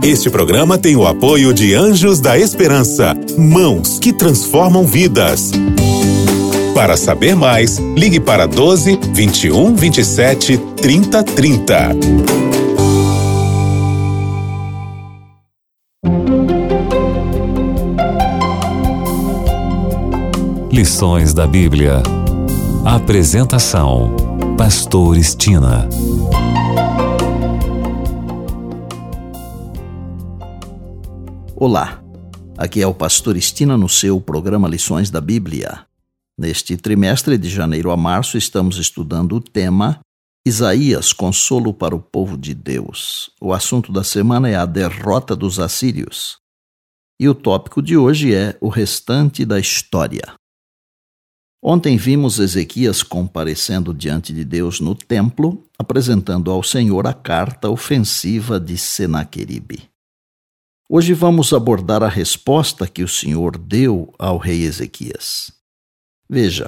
Este programa tem o apoio de Anjos da Esperança, mãos que transformam vidas. Para saber mais, ligue para 12 21 27 30 30. Lições da Bíblia. Apresentação: Pastor Estina. Olá, aqui é o Pastor Estina no seu programa Lições da Bíblia. Neste trimestre de janeiro a março estamos estudando o tema Isaías, consolo para o povo de Deus. O assunto da semana é a derrota dos assírios. E o tópico de hoje é o restante da história. Ontem vimos Ezequias comparecendo diante de Deus no templo, apresentando ao Senhor a carta ofensiva de Senaqueribe. Hoje vamos abordar a resposta que o Senhor deu ao rei Ezequias. Veja,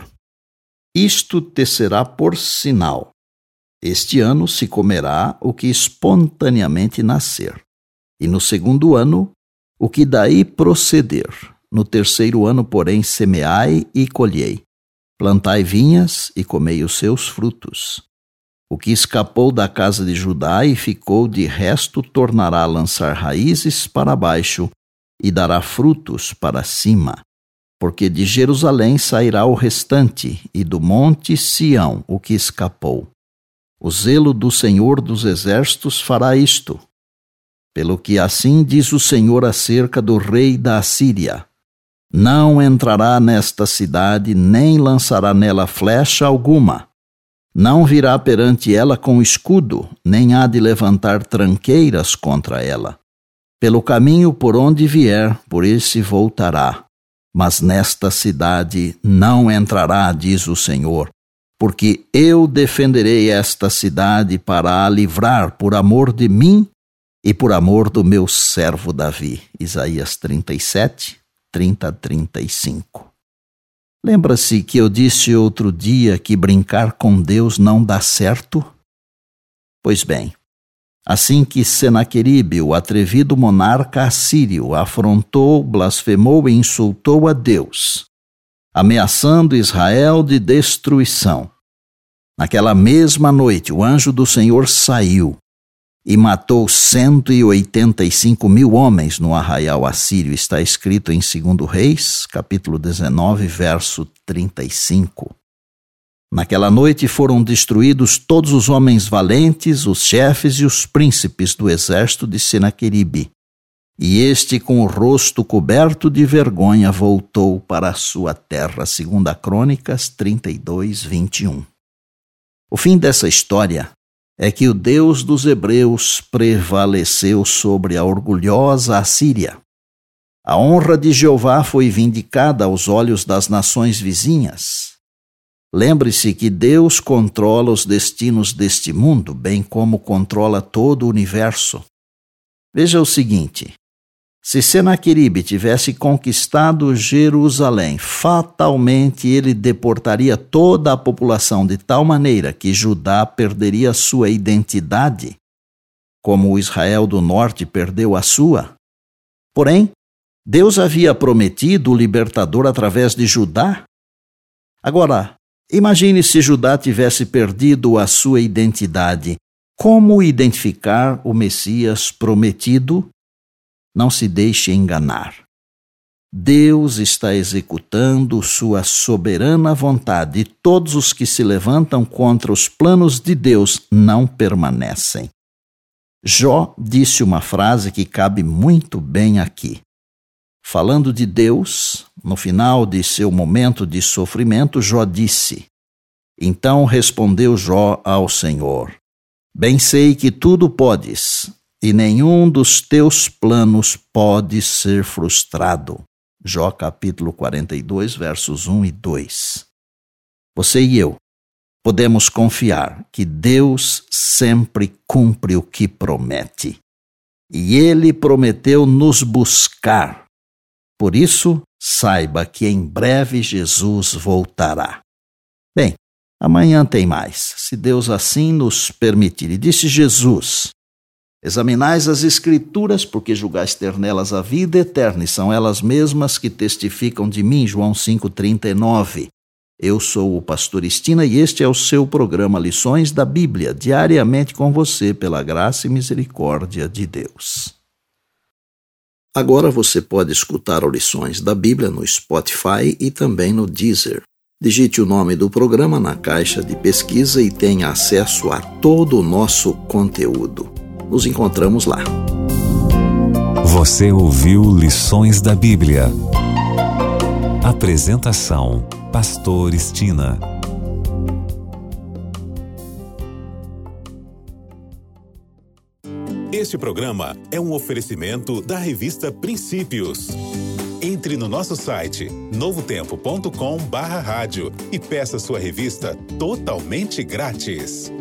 isto te será por sinal. Este ano se comerá o que espontaneamente nascer, e no segundo ano, o que daí proceder. No terceiro ano, porém, semeai e colhei. Plantai vinhas e comei os seus frutos. O que escapou da casa de Judá e ficou de resto tornará a lançar raízes para baixo e dará frutos para cima. Porque de Jerusalém sairá o restante e do monte Sião o que escapou. O zelo do Senhor dos Exércitos fará isto. Pelo que assim diz o Senhor acerca do rei da Assíria: não entrará nesta cidade, nem lançará nela flecha alguma. Não virá perante ela com escudo, nem há de levantar tranqueiras contra ela. Pelo caminho por onde vier, por esse voltará. Mas nesta cidade não entrará, diz o Senhor, porque eu defenderei esta cidade para a livrar por amor de mim e por amor do meu servo Davi. Isaías 37, 30 a 35. Lembra-se que eu disse outro dia que brincar com Deus não dá certo? Pois bem, assim que Senaqueribe, o atrevido monarca assírio, afrontou, blasfemou e insultou a Deus, ameaçando Israel de destruição, naquela mesma noite o anjo do Senhor saiu e matou 185 mil homens no arraial assírio. Está escrito em 2 Reis, capítulo 19, verso 35. Naquela noite foram destruídos todos os homens valentes, os chefes e os príncipes do exército de Senaqueribe. E este, com o rosto coberto de vergonha, voltou para a sua terra. 2 Crônicas 32, 21. O fim dessa história é que o Deus dos hebreus prevaleceu sobre a orgulhosa Assíria. A honra de Jeová foi vindicada aos olhos das nações vizinhas. Lembre-se que Deus controla os destinos deste mundo, bem como controla todo o universo. Veja o seguinte: se Senaqueribe tivesse conquistado Jerusalém, fatalmente ele deportaria toda a população de tal maneira que Judá perderia sua identidade, como o Israel do norte perdeu a sua. Porém, Deus havia prometido o libertador através de Judá. Agora, imagine se Judá tivesse perdido a sua identidade. Como identificar o Messias prometido? Não se deixe enganar. Deus está executando sua soberana vontade e todos os que se levantam contra os planos de Deus não permanecem. Jó disse uma frase que cabe muito bem aqui. Falando de Deus, no final de seu momento de sofrimento, Jó disse: então respondeu Jó ao Senhor: bem sei que tudo podes, e nenhum dos teus planos pode ser frustrado. Jó capítulo 42, versos 1 e 2. Você e eu podemos confiar que Deus sempre cumpre o que promete. E Ele prometeu nos buscar. Por isso, saiba que em breve Jesus voltará. Bem, amanhã tem mais, se Deus assim nos permitir. E disse Jesus: Examinais as Escrituras, porque julgais ter nelas a vida eterna, e são elas mesmas que testificam de mim. João 5,39. Eu sou o pastor Estina e este é o seu programa Lições da Bíblia, diariamente com você, pela graça e misericórdia de Deus. Agora você pode escutar Lições da Bíblia no Spotify e também no Deezer. Digite o nome do programa na caixa de pesquisa e tenha acesso a todo o nosso conteúdo. Nos encontramos lá. Você ouviu Lições da Bíblia. Apresentação: Pastor Estina. Este programa é um oferecimento da revista Princípios. Entre no nosso site novotempo.com/rádio e peça sua revista totalmente grátis.